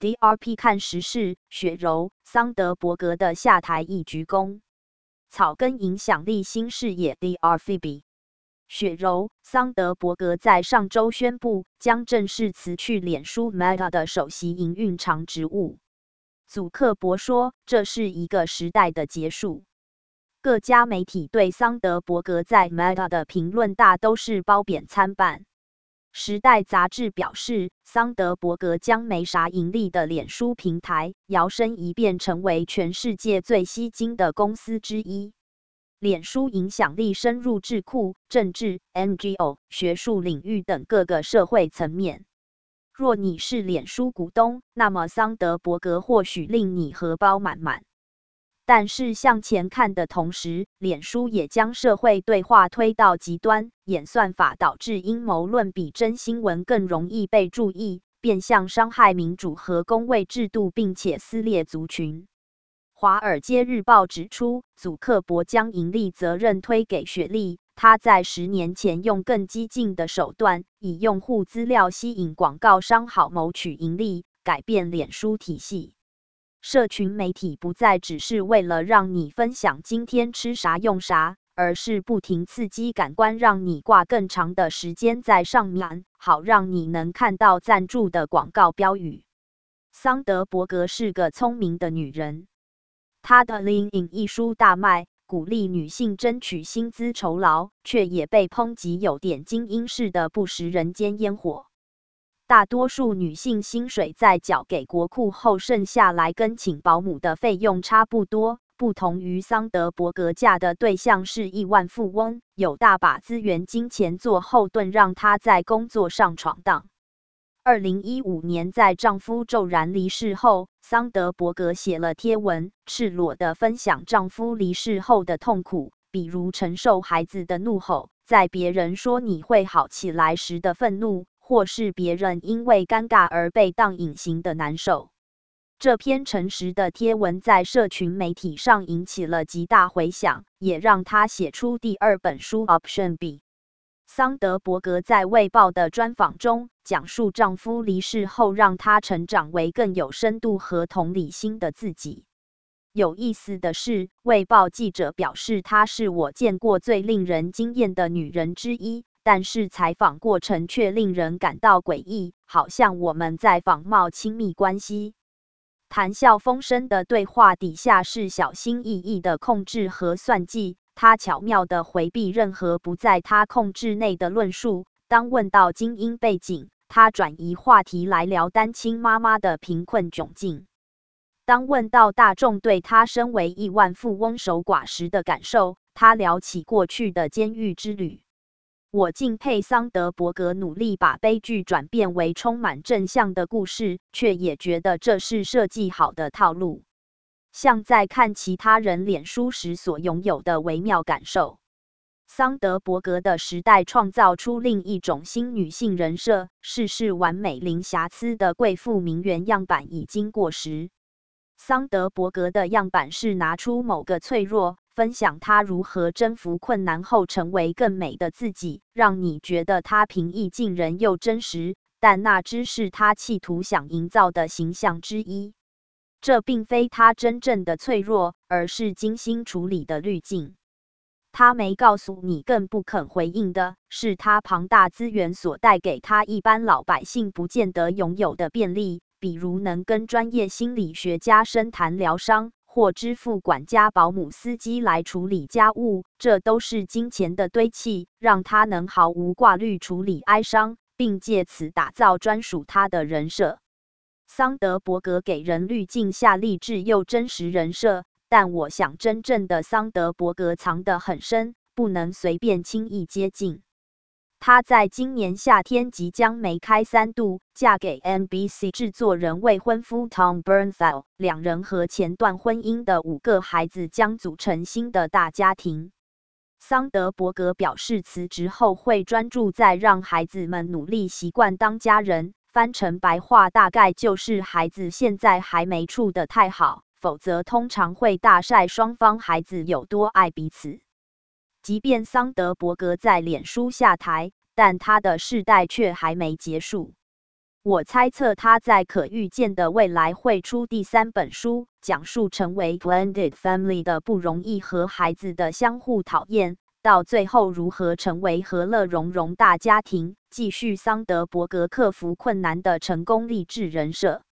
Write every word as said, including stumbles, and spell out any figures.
D R P 看时事，雪柔、桑德伯格的下台一鞠躬。草根影响力新视野 D R F B。雪柔、桑德伯格在上周宣布将正式辞去脸书 Meta 的首席营运长职务。祖克伯说，这是一个时代的结束。各家媒体对桑德伯格在 Meta 的评论大都是褒贬参半。时代杂志表示，桑德伯格将没啥盈利的脸书平台摇身一变成为全世界最吸金的公司之一。脸书影响力深入智库、政治、N G O、学术领域等各个社会层面。若你是脸书股东，那么桑德伯格或许令你荷包满满。但是向前看的同时，脸书也将社会对话推到极端，演算法导致阴谋论比真新闻更容易被注意，变相伤害民主和公卫制度，并且撕裂族群。华尔街日报指出，祖克伯将盈利责任推给雪莉，他在十年前用更激进的手段，以用户资料吸引广告商好谋取盈利，改变脸书体系。社群媒体不再只是为了让你分享今天吃啥用啥，而是不停刺激感官，让你挂更长的时间在上面，好让你能看到赞助的广告标语。桑德伯格是个聪明的女人。她的 Lean In 一书大卖，鼓励女性争取薪资酬劳，却也被抨击有点精英式的不食人间烟火。大多数女性薪水在缴给国库后，剩下来跟请保姆的费用差不多。不同于桑德伯格嫁的对象是亿万富翁，有大把资源、金钱做后盾，让她在工作上闯荡。二零一五年，在丈夫骤然离世后，桑德伯格写了贴文，赤裸地分享丈夫离世后的痛苦，比如承受孩子的怒吼，在别人说你会好起来时的愤怒，或是别人因为尴尬而被当隐形的难受。这篇诚实的贴文在社群媒体上引起了极大回响，也让她写出第二本书 Option B。桑德伯格在《卫报》的专访中讲述丈夫离世后让她成长为更有深度和同理心的自己。有意思的是，《卫报》记者表示她是我见过最令人惊艳的女人之一，但是采访过程却令人感到诡异，好像我们在仿冒亲密关系。谈笑风生的对话底下是小心翼翼的控制和算计。他巧妙地回避任何不在他控制内的论述。当问到精英背景，他转移话题来聊单亲妈妈的贫困窘境。当问到大众对他身为亿万富翁守寡时的感受，他聊起过去的监狱之旅。我敬佩桑德伯格努力把悲剧转变为充满正向的故事，却也觉得这是设计好的套路。像在看其他人脸书时所拥有的微妙感受。桑德伯格的时代创造出另一种新女性人设，事事完美零瑕疵的贵妇名媛样板已经过时。桑德伯格的样板是拿出某个脆弱，分享她如何征服困难后成为更美的自己，让你觉得她平易近人又真实，但那只是她企图想营造的形象之一。这并非他真正的脆弱，而是精心处理的滤镜。他没告诉你，更不肯回应的是他庞大资源所带给他一般老百姓不见得拥有的便利，比如能跟专业心理学家深谈疗伤，或支付管家、保姆、司机来处理家务，这都是金钱的堆砌，让他能毫无挂虑处理哀伤，并借此打造专属他的人设。桑德伯格给人滤镜下励志又真实人设，但我想真正的桑德伯格藏得很深，不能随便轻易接近。她在今年夏天即将梅开三度，嫁给 N B C 制作人未婚夫 Tom Bernthal， 两人和前段婚姻的五个孩子将组成新的大家庭。桑德伯格表示，辞职后会专注在让孩子们努力习惯当家人。翻成白话大概就是孩子现在还没处得太好，否则通常会大晒双方孩子有多爱彼此。即便桑德伯格在脸书下台，但他的世代却还没结束。 我猜测他在可预见的未来会出第三本书，讲述成为 blended family 的不容易和孩子的相互讨厌，到最后如何成为和乐融融大家庭，继续桑德伯格克服困难的成功励志人设。